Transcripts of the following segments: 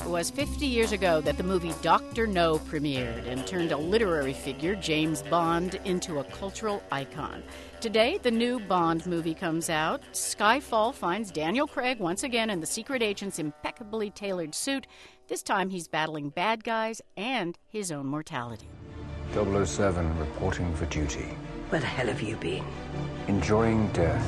It was 50 years ago that the movie Dr. No premiered and turned a literary figure, James Bond, into a cultural icon. Today, the new Bond movie comes out. Skyfall finds Daniel Craig once again in the secret agent's impeccably tailored suit. This time he's battling bad guys and his own mortality. 007 reporting for duty. Where the hell have you been? Enjoying death.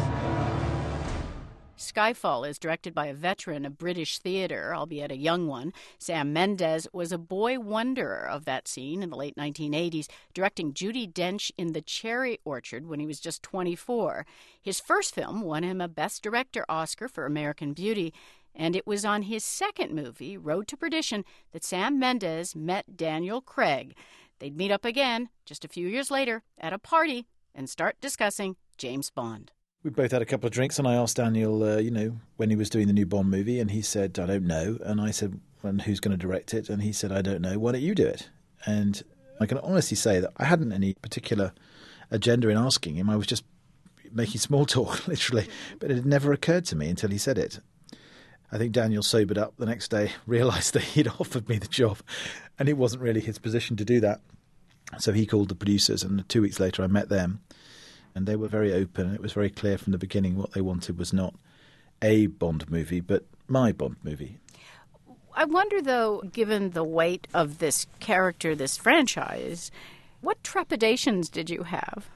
Skyfall is directed by a veteran of British theater, albeit a young one. Sam Mendes was a boy wonder of that scene in the late 1980s, directing Judi Dench in The Cherry Orchard when he was just 24. His first film won him a Best Director Oscar for American Beauty, and it was on his second movie, Road to Perdition, that Sam Mendes met Daniel Craig. They'd meet up again just a few years later at a party and start discussing James Bond. We both had a couple of drinks, and I asked Daniel, when he was doing the new Bond movie, and he said, I don't know. And I said, well, who's going to direct it? And he said, I don't know. Why don't you do it? And I can honestly say that I hadn't any particular agenda in asking him. I was just making small talk, literally. But it had never occurred to me until he said it. I think Daniel sobered up the next day, realised that he'd offered me the job, and it wasn't really his position to do that. So he called the producers, and 2 weeks later I met them. And they were very open, and it was very clear from the beginning what they wanted was not a Bond movie, but my Bond movie. I wonder, though, given the weight of this character, this franchise, what trepidations did you have?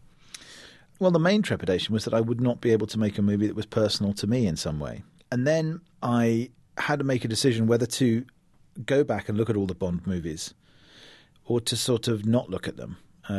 Well, the main trepidation was that I would not be able to make a movie that was personal to me in some way. And then I had to make a decision whether to go back and look at all the Bond movies or to sort of not look at them.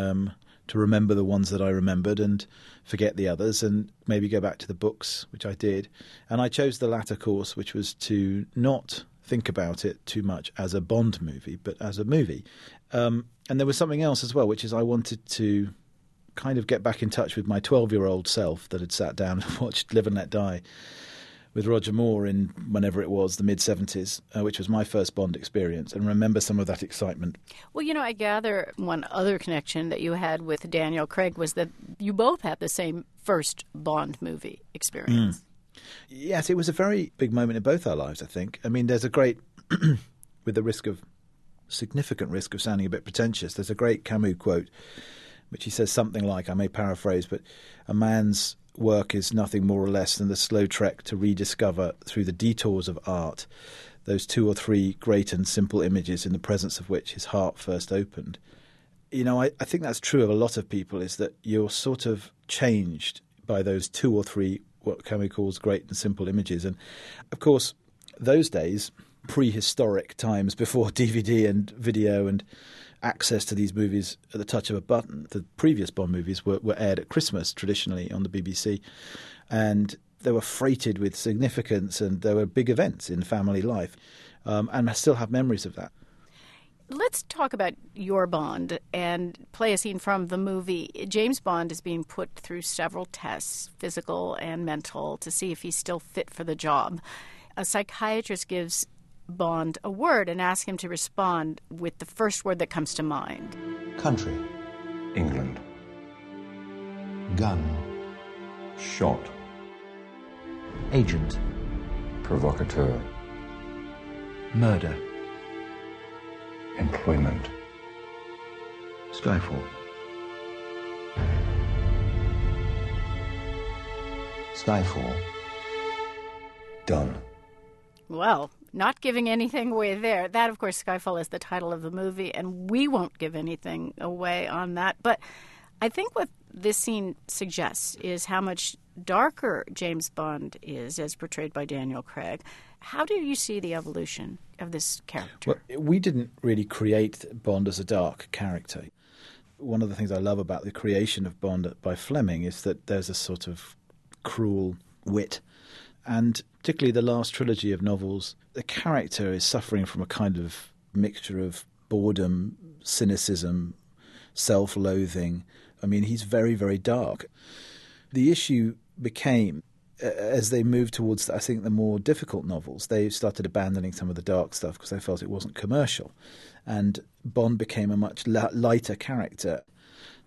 To remember the ones that I remembered and forget the others and maybe go back to the books, which I did. And I chose the latter course, which was to not think about it too much as a Bond movie, but as a movie. And there was something else as well, which is I wanted to kind of get back in touch with my 12-year-old self that had sat down and watched Live and Let Die with Roger Moore in whenever it was, the mid-'70s, which was my first Bond experience, and remember some of that excitement. Well, I gather one other connection that you had with Daniel Craig was that you both had the same first Bond movie experience. Yes, it was a very big moment in both our lives, I think. I mean, there's a great, with the significant risk of sounding a bit pretentious, there's a great Camus quote, which he says something like, I may paraphrase, but a man's work is nothing more or less than the slow trek to rediscover through the detours of art those 2 or 3 great and simple images in the presence of which his heart first opened. I think that's true of a lot of people, is that you're sort of changed by those 2 or 3 what Camus calls great and simple images. And of course, those days, prehistoric times before DVD and video and access to these movies at the touch of a button. The previous Bond movies were aired at Christmas traditionally on the BBC, and they were freighted with significance, and there were big events in family life, and I still have memories of that. Let's talk about your Bond and play a scene from the movie. James Bond is being put through several tests, physical and mental, to see if he's still fit for the job. A psychiatrist gives Bond a word and ask him to respond with the first word that comes to mind. Country. England. Gun. Shot. Agent. Provocateur. Murder. Employment. Skyfall. Skyfall. Done. Well, not giving anything away there. That, of course, Skyfall is the title of the movie, and we won't give anything away on that. But I think what this scene suggests is how much darker James Bond is, as portrayed by Daniel Craig. How do you see the evolution of this character? Well, we didn't really create Bond as a dark character. One of the things I love about the creation of Bond by Fleming is that there's a sort of cruel wit. And particularly the last trilogy of novels, the character is suffering from a kind of mixture of boredom, cynicism, self-loathing. I mean, he's very, very dark. The issue became, as they moved towards, I think, the more difficult novels, they started abandoning some of the dark stuff because they felt it wasn't commercial. And Bond became a much lighter character.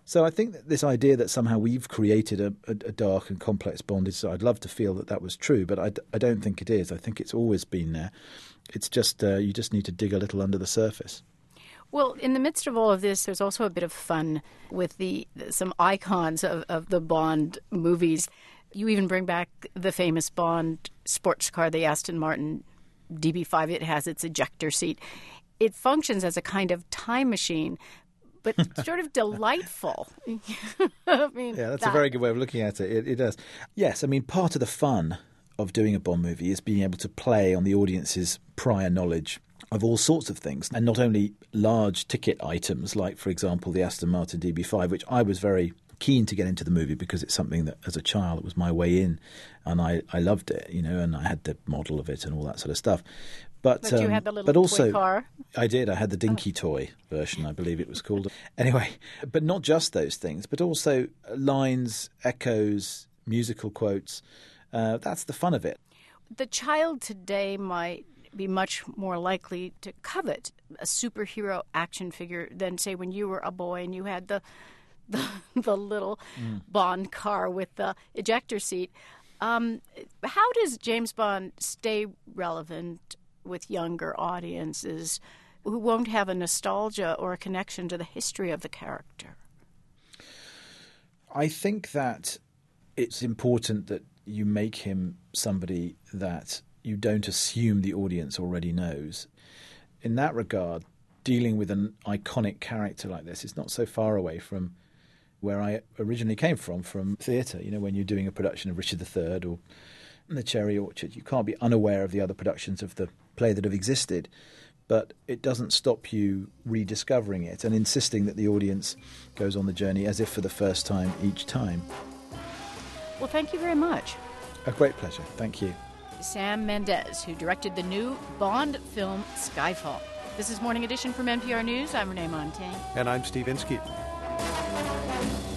So I think that this idea that somehow we've created a dark and complex Bond is, I'd love to feel that was true, but I don't think it is. I think it's always been there. It's just you just need to dig a little under the surface. Well, in the midst of all of this, there's also a bit of fun with some icons of the Bond movies. You even bring back the famous Bond sports car, the Aston Martin DB5. It has its ejector seat. It functions as a kind of time machine, but sort of delightful. I mean, yeah, that's a very good way of looking at it. It does. Yes, I mean, part of the fun of doing a Bond movie is being able to play on the audience's prior knowledge of all sorts of things, and not only large ticket items like, for example, the Aston Martin DB5, which I was very keen to get into the movie because it's something that, as a child, it was my way in, and I loved it, and I had the model of it and all that sort of stuff. But you had the little toy car? I did. I had the dinky toy version, I believe it was called. Anyway, but not just those things, but also lines, echoes, musical quotes. That's the fun of it. The child today might be much more likely to covet a superhero action figure than, say, when you were a boy and you had the little Bond car with the ejector seat. How does James Bond stay relevant with younger audiences who won't have a nostalgia or a connection to the history of the character? I think that it's important that you make him somebody that you don't assume the audience already knows. In that regard, dealing with an iconic character like this is not so far away from where I originally came from theatre. When you're doing a production of Richard III or The Cherry Orchard, you can't be unaware of the other productions of the play that have existed, but it doesn't stop you rediscovering it and insisting that the audience goes on the journey as if for the first time each time. Well, thank you very much. A great pleasure. Thank you. Sam Mendes, who directed the new Bond film Skyfall. This is Morning Edition from NPR News. I'm Renee Montagne. And I'm Steve Inskeep.